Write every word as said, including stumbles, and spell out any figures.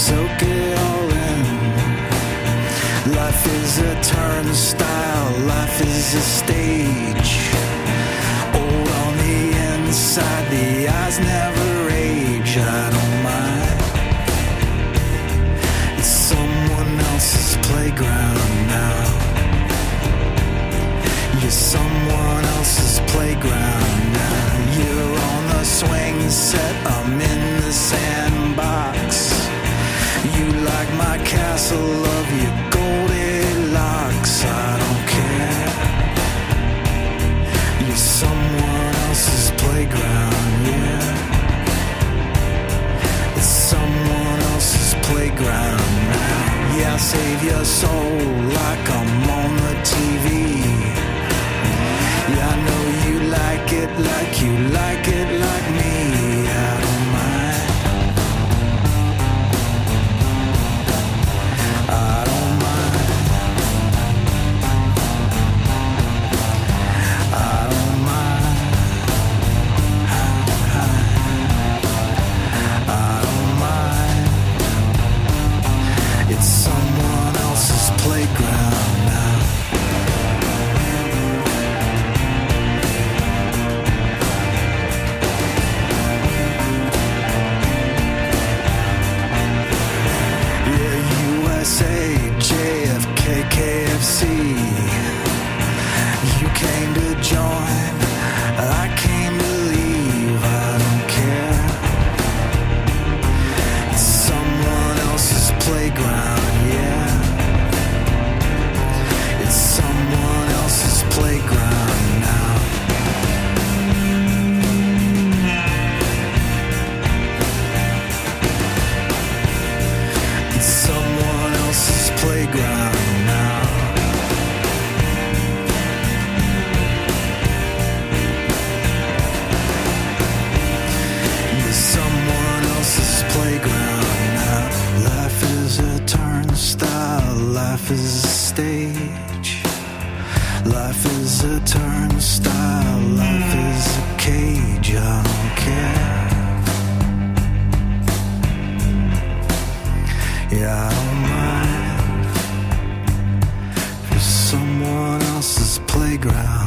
soak it all in. Life is a turnstile, life is a stage. Old on the inside, the eyes never age. I don't mind. It's someone else's playground now. You're someone else's playground now. You're on the swing set, I'm in the sandbox. You like my castle of your Goldilocks. I don't care. You're someone else's playground, yeah. It's someone else's playground now. Yeah, save your soul like I'm on the T V. Yeah, I know you like it like you like it like me. I don't mind. I don't mind. I don't mind. I don't mind. It's someone else's playground now. J F K, K F C. You came to join, I came to leave. I don't care. It's someone else's playground, yeah. It's someone else's playground now. It's someone else's playground now. You're someone else's playground now. Life is a turnstile, life is a stage. Life is a turnstile, life is a cage. I don't care. Yeah, I don't mind. For someone else's playground.